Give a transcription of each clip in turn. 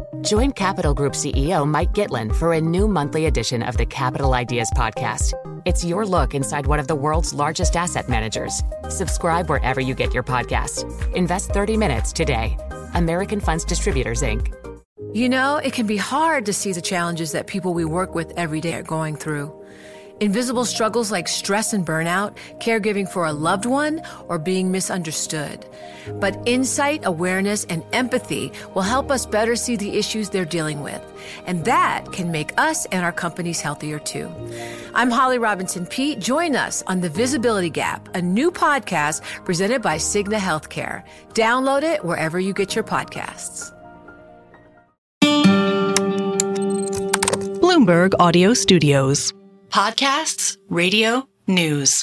Join Capital Group CEO Mike Gitlin for a new monthly edition of the Capital Ideas Podcast. It's your look inside one of the world's largest asset managers. Subscribe wherever you get your podcasts. Invest 30 minutes today. American Funds Distributors, Inc. You know, it can be hard to see the challenges that people we work with every day are going through. Invisible struggles like stress and burnout, caregiving for a loved one, or being misunderstood. But insight, awareness, and empathy will help us better see the issues they're dealing with. And that can make us and our companies healthier too. I'm Holly Robinson Peete. Join us on The Visibility Gap, a new podcast presented by Cigna Healthcare. Download it wherever you get your podcasts. Bloomberg Audio Studios. Podcasts, radio, news.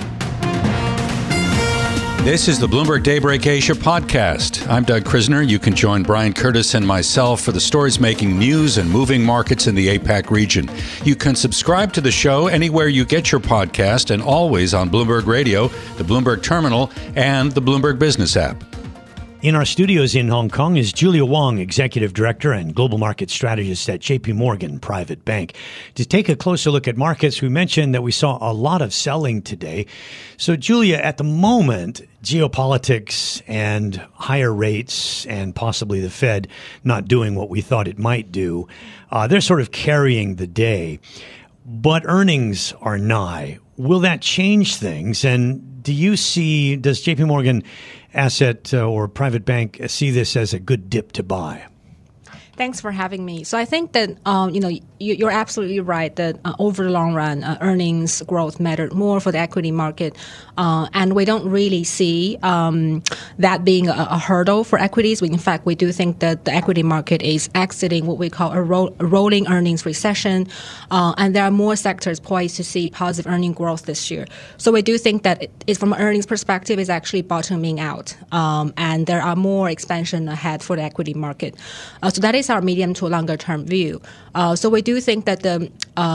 This is the Bloomberg Daybreak Asia podcast. I'm Doug Krisner. You can join Brian Curtis and myself for the stories making news and moving markets in the APAC region. You can subscribe to the show anywhere you get your podcast and always on Bloomberg Radio, the Bloomberg Terminal, and the Bloomberg Business app. In our studios in Hong Kong is Julia Wong, Executive Director and Global Market Strategist at JP Morgan Private Bank. To take a closer look at markets, we mentioned that we saw a lot of selling today. So, Julia, at the moment, geopolitics and higher rates and possibly the Fed not doing what we thought it might do, they're sort of carrying the day. But earnings are nigh. Will that change things? And does JP Morgan Asset or Private Bank see this as a good dip to buy? Thanks for having me. So I think that, you're absolutely right that over the long run, earnings growth mattered more for the equity market. And we don't really see that being a hurdle for equities. In fact, we do think that the equity market is exiting what we call a rolling earnings recession. And there are more sectors poised to see positive earning growth this year. So we do think that from an earnings perspective, it's actually bottoming out. And there are more expansion ahead for the equity market. So that is our medium to longer term view. So we do think that the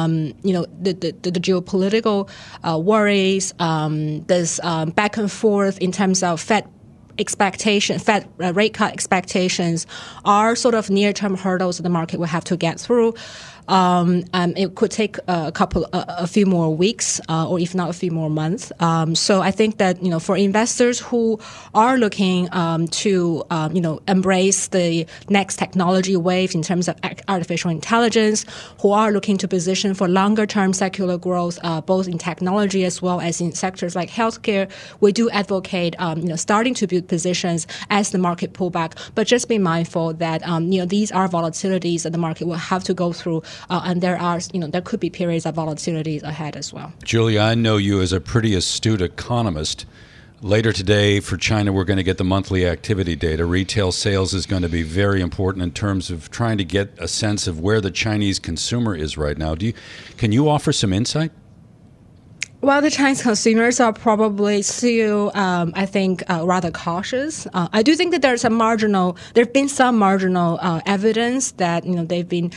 geopolitical worries, this back and forth in terms of Fed rate cut expectations are sort of near-term hurdles that the market will have to get through. It could take a few more weeks, or if not a few more months. So I think that, for investors who are looking to embrace the next technology wave in terms of artificial intelligence, who are looking to position for longer-term secular growth, both in technology as well as in sectors like healthcare, we do advocate, starting to build positions as the market pullback. But just be mindful that, these are volatilities that the market will have to go through. And there could be periods of volatility ahead as well. Julia, I know you as a pretty astute economist. Later today for China, we're going to get the monthly activity data. Retail sales is going to be very important in terms of trying to get a sense of where the Chinese consumer is right now. Can you offer some insight? Well, the Chinese consumers are probably still, rather cautious. I do think that there have been some marginal evidence that they've been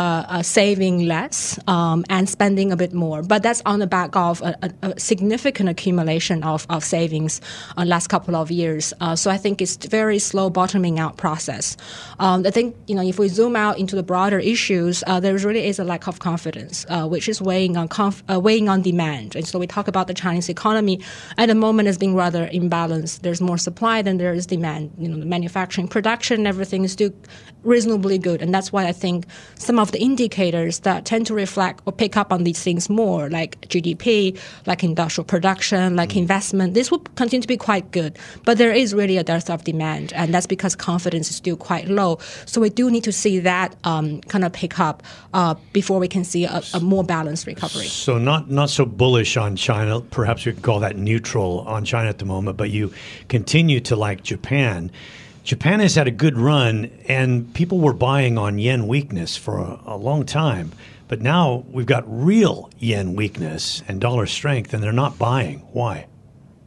saving less and spending a bit more, but that's on the back of a significant accumulation of savings last couple of years. So I think it's a very slow bottoming out process. I think if we zoom out into the broader issues, there really is a lack of confidence, which is weighing on demand. And so we talk about the Chinese economy at the moment as being rather imbalanced. There's more supply than there is demand. The manufacturing, production, everything is still reasonably good. And that's why I think some of the indicators that tend to reflect or pick up on these things more, like GDP, like industrial production, like investment, this will continue to be quite good. But there is really a dearth of demand, and that's because confidence is still quite low. So we do need to see that kind of pick up before we can see a more balanced recovery. So not so bullish on China. Perhaps we could call that neutral on China at the moment, but you continue to like Japan. Japan has had a good run, and people were buying on yen weakness for a long time. But now we've got real yen weakness and dollar strength, and they're not buying. Why?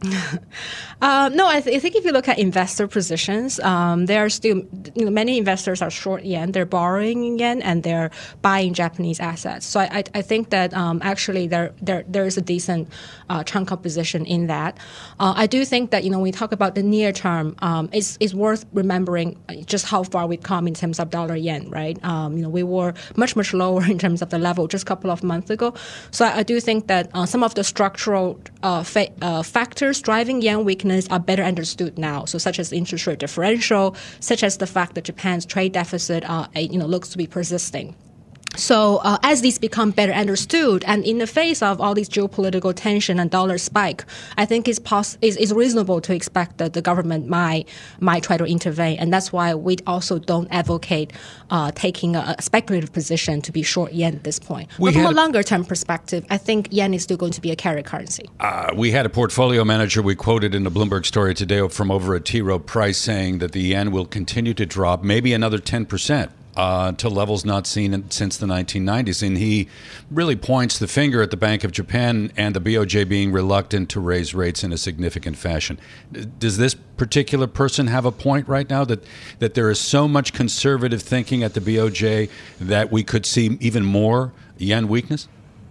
No, I think if you look at investor positions, there are still many investors are short yen. They're borrowing in yen and they're buying Japanese assets. So I think that actually there is a decent chunk of position in that. I do think that when we talk about the near term, it's worth remembering just how far we've come in terms of dollar yen, right? We were much lower in terms of the level just a couple of months ago. So I do think that some of the structural factors driving yen weakness are better understood now. So such as interest rate differential, such as the fact that Japan's trade deficit looks to be persisting. So as these become better understood, and in the face of all these geopolitical tension and dollar spike, I think it's reasonable to expect that the government might try to intervene, and that's why we also don't advocate taking a speculative position to be short yen at this point. But from a longer term perspective, I think yen is still going to be a carry currency. We had a portfolio manager we quoted in the Bloomberg story today from over at T. Rowe Price saying that the yen will continue to drop, maybe another 10%. To levels not seen since the 1990s. And he really points the finger at the Bank of Japan and the BOJ being reluctant to raise rates in a significant fashion. Does this particular person have a point right now that there is so much conservative thinking at the BOJ that we could see even more yen weakness?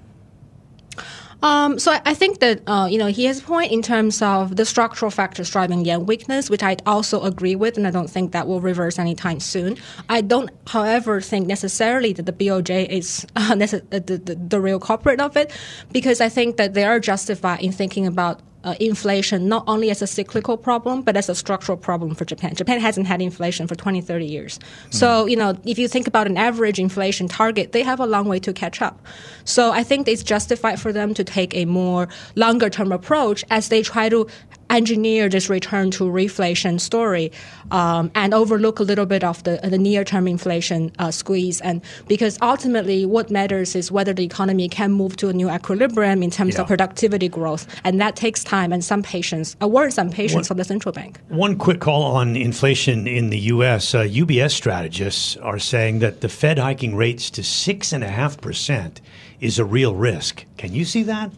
So I think that, he has a point in terms of the structural factors driving yen weakness, which I also agree with, and I don't think that will reverse anytime soon. I don't, however, think necessarily that the BOJ is the real culprit of it, because I think that they are justified in thinking about inflation not only as a cyclical problem, but as a structural problem for Japan. Japan hasn't had inflation for 20, 30 years. So, if you think about an average inflation target, they have a long way to catch up. So I think it's justified for them to take a more longer-term approach as they try to engineer this return to reflation story and overlook a little bit of the near-term inflation squeeze. And because ultimately what matters is whether the economy can move to a new equilibrium in terms of productivity growth. And that takes time and some patience, from the central bank. One quick call on inflation in the U.S. UBS strategists are saying that the Fed hiking rates to 6.5% is a real risk. Can you see that?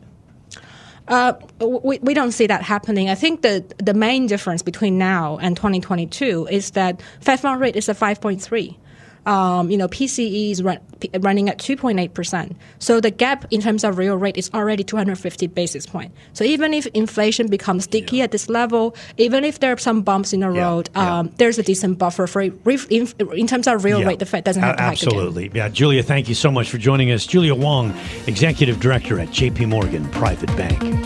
We don't see that happening. I think that the main difference between now and 2022 is that Fed fund rate is at 5.3. PCE is running at 2.8%. So the gap in terms of real rate is already 250 basis points. So even if inflation becomes sticky at this level, even if there are some bumps in the road, there's a decent buffer for in terms of real rate. The Fed doesn't have to hike again. Absolutely. Yeah, Julia, thank you so much for joining us. Julia Wong, Executive Director at JP Morgan Private Bank.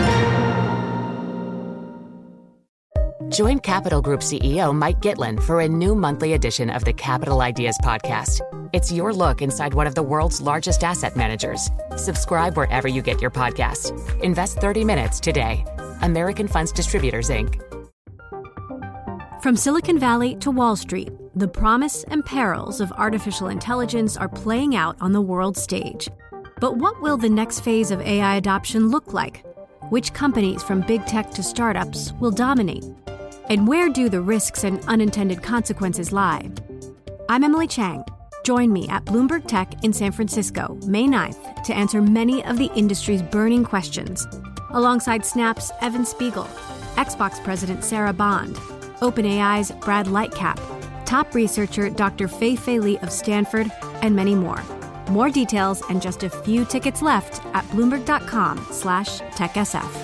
Join Capital Group CEO Mike Gitlin for a new monthly edition of the Capital Ideas Podcast. It's your look inside one of the world's largest asset managers. Subscribe wherever you get your podcasts. Invest 30 minutes today. American Funds Distributors, Inc. From Silicon Valley to Wall Street, the promise and perils of artificial intelligence are playing out on the world stage. But what will the next phase of AI adoption look like? Which companies, from big tech to startups, will dominate? And where do the risks and unintended consequences lie? I'm Emily Chang. Join me at Bloomberg Tech in San Francisco, May 9th, to answer many of the industry's burning questions, alongside Snap's Evan Spiegel, Xbox President Sarah Bond, OpenAI's Brad Lightcap, top researcher Dr. Fei-Fei Li of Stanford, and many more. More details and just a few tickets left at Bloomberg.com/TechSF.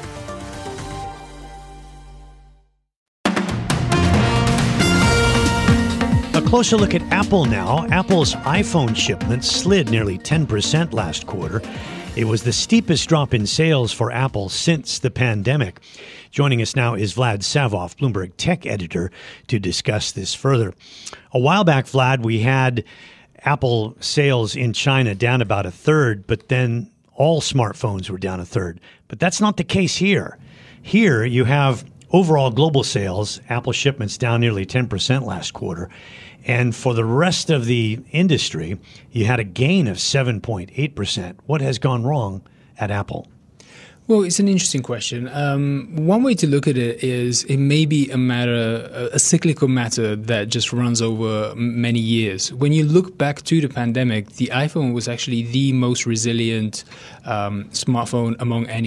A closer look at Apple now. Apple's iPhone shipments slid nearly 10% last quarter. It was the steepest drop in sales for Apple since the pandemic. Joining us now is Vlad Savov, Bloomberg Tech editor, to discuss this further. A while back, Vlad, we had Apple sales in China down about a third, but then all smartphones were down a third. But that's not the case here. Here you have overall global sales, Apple shipments down nearly 10% last quarter. And for the rest of the industry, you had a gain of 7.8%. What has gone wrong at Apple? Well, it's an interesting question. One way to look at it is it may be a cyclical matter that just runs over many years. When you look back to the pandemic, the iPhone was actually the most resilient smartphone among any.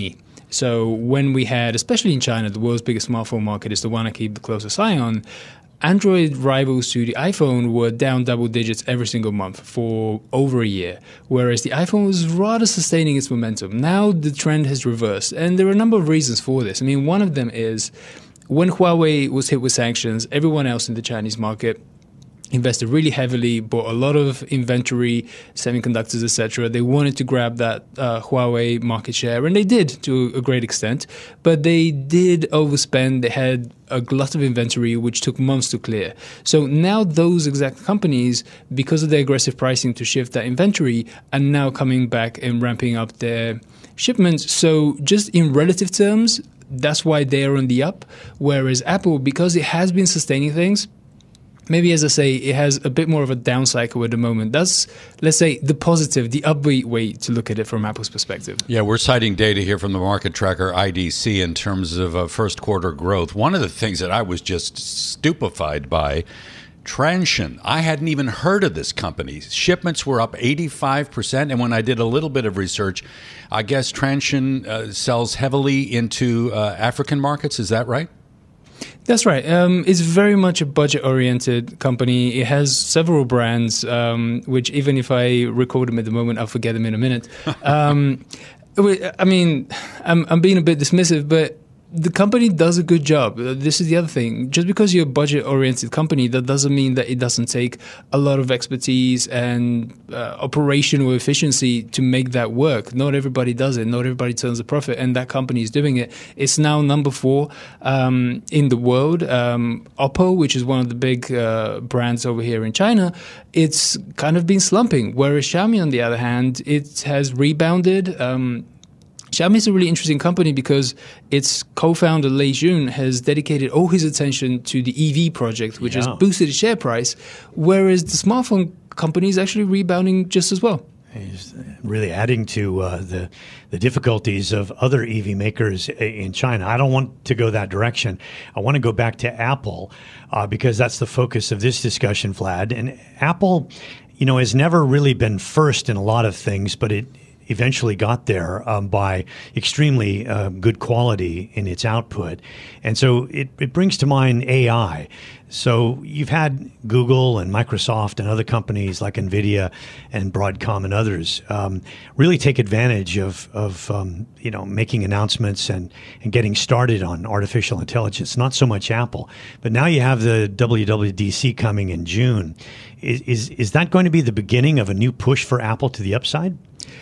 So when we had, especially in China, the world's biggest smartphone market is the one I keep the closest eye on, Android rivals to the iPhone were down double digits every single month for over a year, whereas the iPhone was rather sustaining its momentum. Now the trend has reversed, and there are a number of reasons for this. I mean, one of them is when Huawei was hit with sanctions, everyone else in the Chinese market invested really heavily, bought a lot of inventory, semiconductors, etc. They wanted to grab that Huawei market share, and they did to a great extent. But they did overspend. They had a glut of inventory, which took months to clear. So now those exact companies, because of their aggressive pricing to shift that inventory, are now coming back and ramping up their shipments. So just in relative terms, that's why they're on the up. Whereas Apple, because it has been sustaining things, maybe, as I say, it has a bit more of a down cycle at the moment. That's, let's say, the positive, the upbeat way to look at it from Apple's perspective. Yeah, we're citing data here from the market tracker IDC in terms of first quarter growth. One of the things that I was just stupefied by, Transsion. I hadn't even heard of this company. Shipments were up 85%, and when I did a little bit of research, I guess Transsion sells heavily into African markets. Is that right? That's right. It's very much a budget-oriented company. It has several brands, which even if I record them at the moment, I'll forget them in a minute. I mean, I'm being a bit dismissive, but the company does a good job. This is the other thing. Just because you're a budget-oriented company, that doesn't mean that it doesn't take a lot of expertise and operational efficiency to make that work. Not everybody does it. Not everybody turns a profit, and that company is doing it. It's now number 4 in the world. Oppo, which is one of the big brands over here in China, it's kind of been slumping, whereas Xiaomi, on the other hand, it has rebounded. Xiaomi is a really interesting company because its co-founder Lei Jun has dedicated all his attention to the EV project, which has boosted its share price, whereas the smartphone company is actually rebounding just as well. He's really adding to the difficulties of other EV makers in China. I don't want to go that direction. I want to go back to Apple because that's the focus of this discussion, Vlad. And Apple, has never really been first in a lot of things, but it eventually got there by extremely good quality in its output. And so it brings to mind AI. So you've had Google and Microsoft and other companies like NVIDIA and Broadcom and others really take advantage of making announcements and getting started on artificial intelligence, not so much Apple. But now you have the WWDC coming in June. Is that going to be the beginning of a new push for Apple to the upside?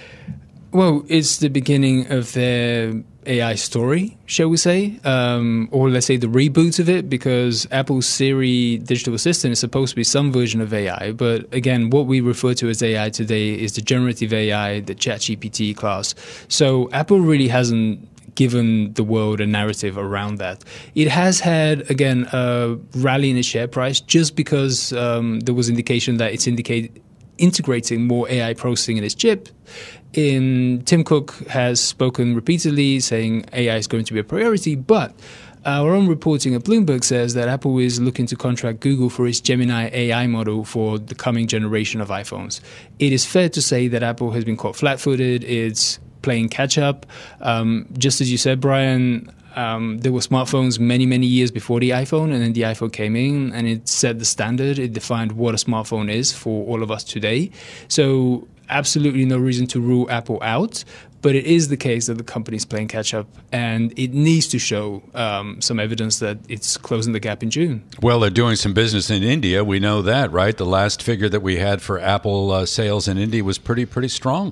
Well, it's the beginning of their AI story, shall we say, or let's say the reboot of it, because Apple's Siri digital assistant is supposed to be some version of AI. But again, what we refer to as AI today is the generative AI, the ChatGPT class. So Apple really hasn't given the world a narrative around that. It has had, again, a rally in its share price just because there was indication that it's integrating more AI processing in its chip. Tim Cook has spoken repeatedly saying AI is going to be a priority, but our own reporting at Bloomberg says that Apple is looking to contract Google for its Gemini AI model for the coming generation of iPhones. It is fair to say that Apple has been caught flat-footed. It's playing catch-up. Just as you said, Brian, there were smartphones many, many years before the iPhone, and then the iPhone came in and it set the standard. It defined what a smartphone is for all of us today. So absolutely no reason to rule Apple out, but it is the case that the company is playing catch-up, and it needs to show some evidence that it's closing the gap in June. Well, they're doing some business in India. We know that, right? The last figure that we had for Apple sales in India was pretty strong.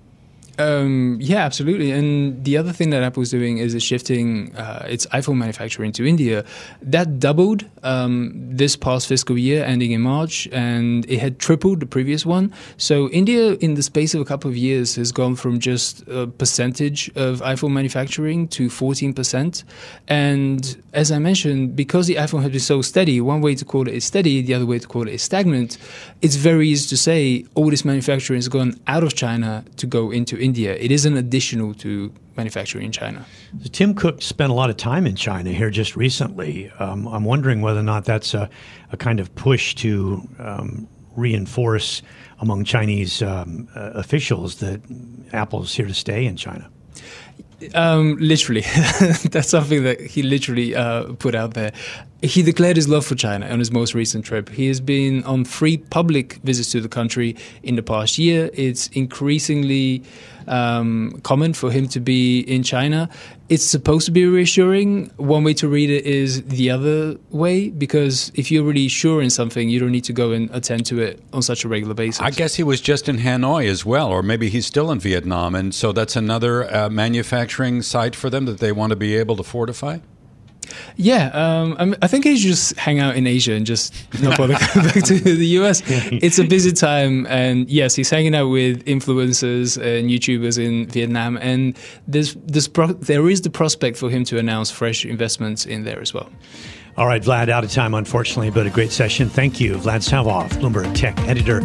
Yeah, absolutely. And the other thing that Apple is doing is shifting its iPhone manufacturing to India. That doubled this past fiscal year, ending in March, and it had tripled the previous one. So India, in the space of a couple of years, has gone from just a percentage of iPhone manufacturing to 14%. And as I mentioned, because the iPhone has been so steady, one way to call it is steady, the other way to call it is stagnant. It's very easy to say all this manufacturing has gone out of China to go into India. It isn't additional to manufacturing in China. So Tim Cook spent a lot of time in China here just recently. I'm wondering whether or not that's a kind of push to reinforce among Chinese officials that Apple's here to stay in China. Literally. That's something that he literally put out there. He declared his love for China on his most recent trip. He has been on 3 public visits to the country in the past year. It's increasingly common for him to be in China. It's supposed to be reassuring. One way to read it is the other way, because if you're really sure in something, you don't need to go and attend to it on such a regular basis. I guess he was just in Hanoi as well, or maybe he's still in Vietnam, and so that's another manufacturing site for them that they want to be able to fortify? Yeah, I think he should just hang out in Asia and just not bother coming back to the US. It's a busy time, and yes, he's hanging out with influencers and YouTubers in Vietnam, and there is the prospect for him to announce fresh investments in there as well. All right, Vlad, out of time, unfortunately, but a great session. Thank you. Vlad Savov, Bloomberg Tech editor.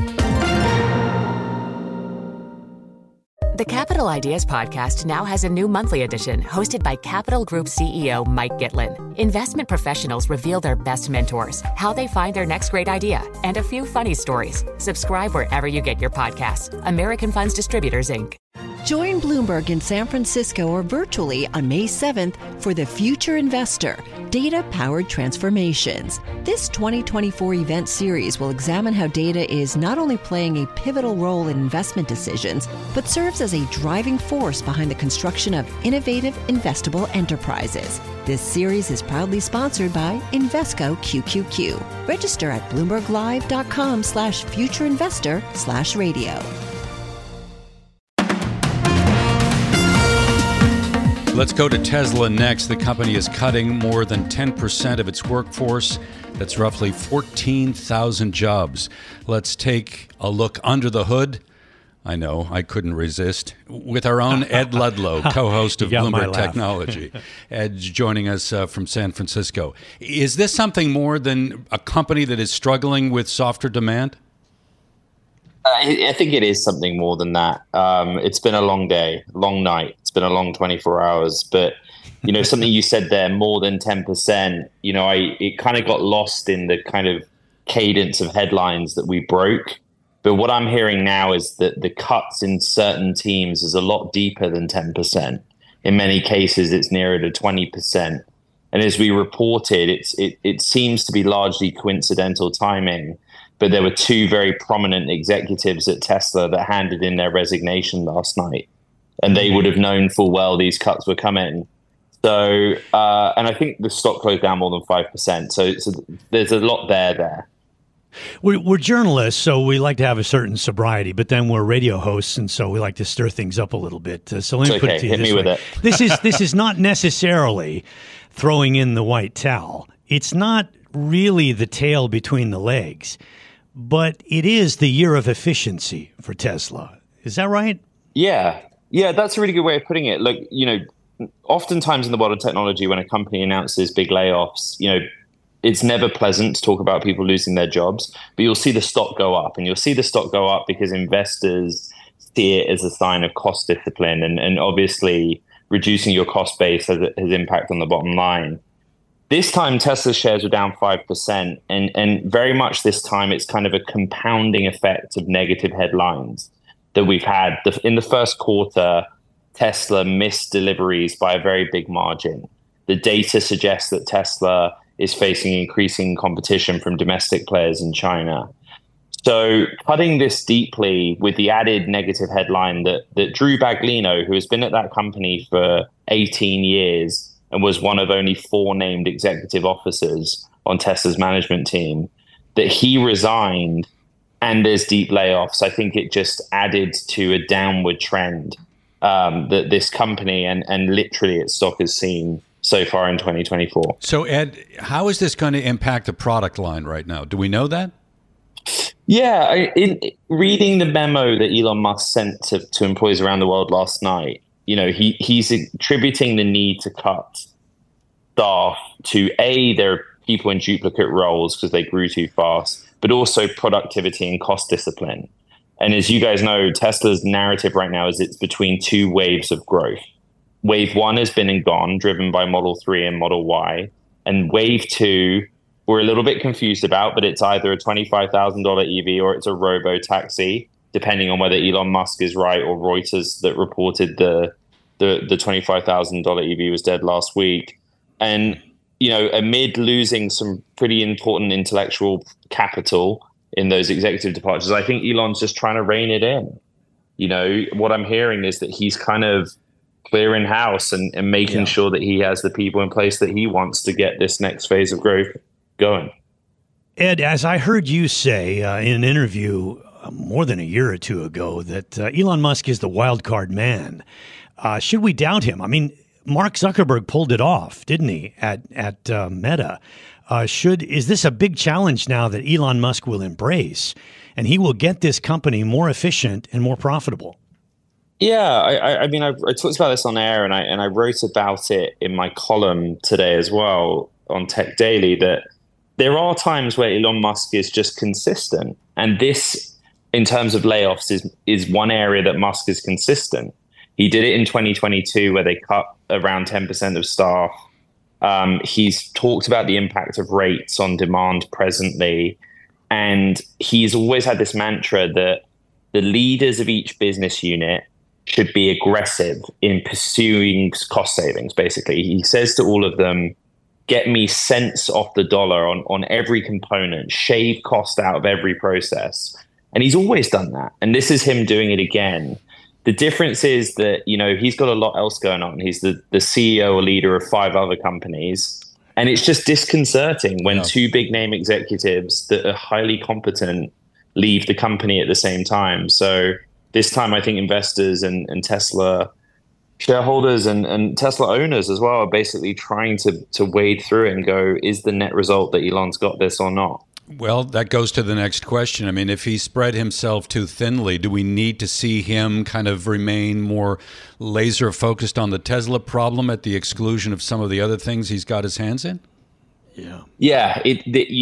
The Capital Ideas Podcast now has a new monthly edition hosted by Capital Group CEO Mike Gitlin. Investment professionals reveal their best mentors, how they find their next great idea, and a few funny stories. Subscribe wherever you get your podcasts. American Funds Distributors, Inc. Join Bloomberg in San Francisco or virtually on May 7th for The Future Investor, Data-Powered Transformations. This 2024 event series will examine how data is not only playing a pivotal role in investment decisions, but serves as a driving force behind the construction of innovative, investable enterprises. This series is proudly sponsored by Invesco QQQ. Register at BloombergLive.com/futureinvestor/radio. Let's go to Tesla next. The company is cutting more than 10% of its workforce. That's roughly 14,000 jobs. Let's take a look under the hood. I know, I couldn't resist. With our own Ed Ludlow, co-host of Bloomberg Technology. Ed's joining us from San Francisco. Is this something more than a company that is struggling with softer demand? I think it is something more than that. It's been a long day, long night. It's been a long 24 hours. But, something you said there, more than 10%, it kind of got lost in the kind of cadence of headlines that we broke. But what I'm hearing now is that the cuts in certain teams is a lot deeper than 10%. In many cases, it's nearer to 20%. And as we reported, it seems to be largely coincidental timing. But there were 2 very prominent executives at Tesla that handed in their resignation last night. And they would have known full well these cuts were coming. So, and I think the stock closed down more than 5%. So there's a lot there. We're journalists, so we like to have a certain sobriety, but then we're radio hosts, and so we like to stir things up a little bit. So let me put it to you this way. Hit me with it. This is not necessarily throwing in the white towel. It's not really the tail between the legs, but it is the year of efficiency for Tesla. Is that right? Yeah, that's a really good way of putting it. Look, oftentimes in the world of technology, when a company announces big layoffs, it's never pleasant to talk about people losing their jobs, but you'll see the stock go up, and you'll see the stock go up because investors see it as a sign of cost discipline, and obviously reducing your cost base has impact on the bottom line. This time, Tesla shares were down 5%, and very much this time, it's kind of a compounding effect of negative headlines that we've had. In the first quarter, Tesla missed deliveries by a very big margin. The data suggests that Tesla is facing increasing competition from domestic players in China. So cutting this deeply with the added negative headline that Drew Baglino, who has been at that company for 18 years and was one of only 4 named executive officers on Tesla's management team, that he resigned and there's deep layoffs, I think it just added to a downward trend that this company and literally its stock has seen so far in 2024. So, Ed, how is this going to impact the product line right now? Do we know that? Yeah, in reading the memo that Elon Musk sent to employees around the world last night, he's attributing the need to cut staff to there are people in duplicate roles because they grew too fast, but also productivity and cost discipline. And as you guys know, Tesla's narrative right now is it's between 2 waves of growth. Wave 1 has been and gone, driven by Model 3 and Model Y. And Wave 2, we're a little bit confused about, but it's either a $25,000 EV or it's a robo-taxi, depending on whether Elon Musk is right or Reuters that reported the the $25,000 EV was dead last week. And, amid losing some pretty important intellectual capital in those executive departures, I think Elon's just trying to rein it in. What I'm hearing is that he's kind of clearing house and making sure that he has the people in place that he wants to get this next phase of growth going. Ed, as I heard you say in an interview more than a year or two ago, that Elon Musk is the wild card man. Should we doubt him? I mean, Mark Zuckerberg pulled it off, didn't he, at Meta? Is this a big challenge now that Elon Musk will embrace, and he will get this company more efficient and more profitable? Yeah, I mean, I talked about this on air, and I wrote about it in my column today as well on Tech Daily, that there are times where Elon Musk is just consistent, and this, in terms of layoffs, is one area that Musk is consistent. He did it in 2022, where they cut around 10% of staff. He's talked about the impact of rates on demand presently, and he's always had this mantra that the leaders of each business unit should be aggressive in pursuing cost savings, basically. He says to all of them, get me cents off the dollar on every component, shave cost out of every process. And he's always done that. And this is him doing it again. The difference is that, he's got a lot else going on. He's the CEO or leader of 5 other companies. And it's just disconcerting when 2 big name executives that are highly competent leave the company at the same time. So this time, I think investors and Tesla shareholders and Tesla owners as well are basically trying to wade through it and go, is the net result that Elon's got this or not? Well, that goes to the next question. I mean, if he spread himself too thinly, do we need to see him kind of remain more laser focused on the Tesla problem at the exclusion of some of the other things he's got his hands in? Yeah. To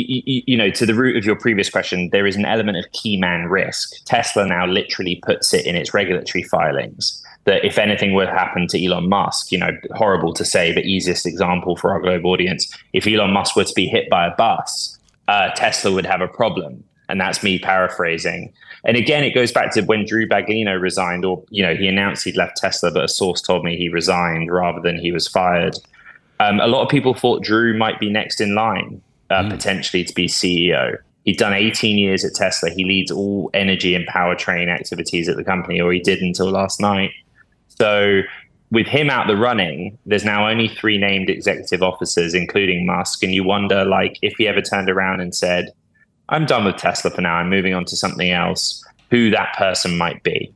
the root of your previous question, there is an element of key man risk. Tesla now literally puts it in its regulatory filings that if anything were to happen to Elon Musk, horrible to say, but easiest example for our global audience, if Elon Musk were to be hit by a bus, Tesla would have a problem. And that's me paraphrasing. And again, it goes back to when Drew Baglino resigned, or, he announced he'd left Tesla, but a source told me he resigned rather than he was fired. A lot of people thought Drew might be next in line, potentially to be CEO. He'd done 18 years at Tesla. He leads all energy and powertrain activities at the company, or he did until last night. So with him out the running, there's now only 3 named executive officers, including Musk. And you wonder, if he ever turned around and said, I'm done with Tesla for now, I'm moving on to something else, who that person might be.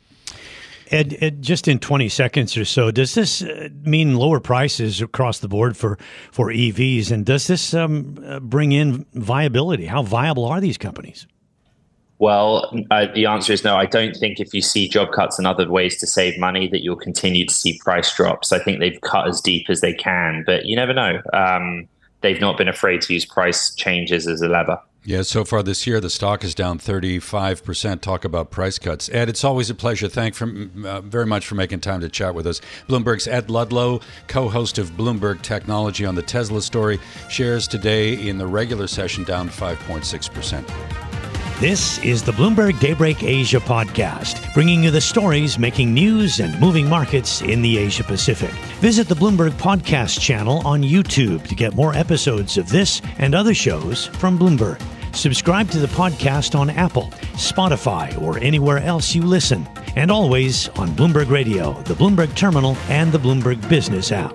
Ed, just in 20 seconds or so, does this mean lower prices across the board for EVs? And does this bring in viability? How viable are these companies? Well, the answer is no. I don't think if you see job cuts and other ways to save money that you'll continue to see price drops. I think they've cut as deep as they can, but you never know. They've not been afraid to use price changes as a lever. Yeah, so far this year, the stock is down 35%. Talk about price cuts. Ed, it's always a pleasure. Thank you very much for making time to chat with us. Bloomberg's Ed Ludlow, co-host of Bloomberg Technology on the Tesla story, shares today in the regular session down 5.6%. This is the Bloomberg Daybreak Asia podcast, bringing you the stories making news and moving markets in the Asia Pacific. Visit the Bloomberg Podcast channel on YouTube to get more episodes of this and other shows from Bloomberg. Subscribe to the podcast on Apple, Spotify, or anywhere else you listen. And always on Bloomberg Radio, the Bloomberg Terminal, and the Bloomberg Business app.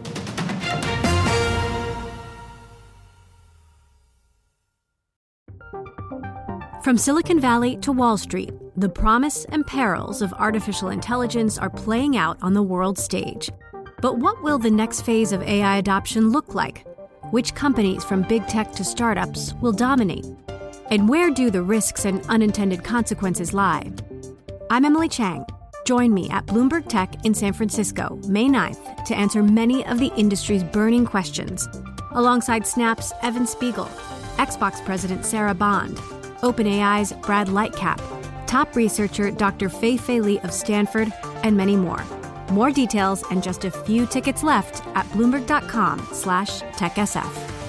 From Silicon Valley to Wall Street, the promise and perils of artificial intelligence are playing out on the world stage. But what will the next phase of AI adoption look like? Which companies, from big tech to startups, will dominate? And where do the risks and unintended consequences lie? I'm Emily Chang. Join me at Bloomberg Tech in San Francisco, May 9th, to answer many of the industry's burning questions, alongside Snap's Evan Spiegel, Xbox President Sarah Bond, OpenAI's Brad Lightcap, top researcher Dr. Fei-Fei Li of Stanford, and many more. More details and just a few tickets left at Bloomberg.com/TechSF.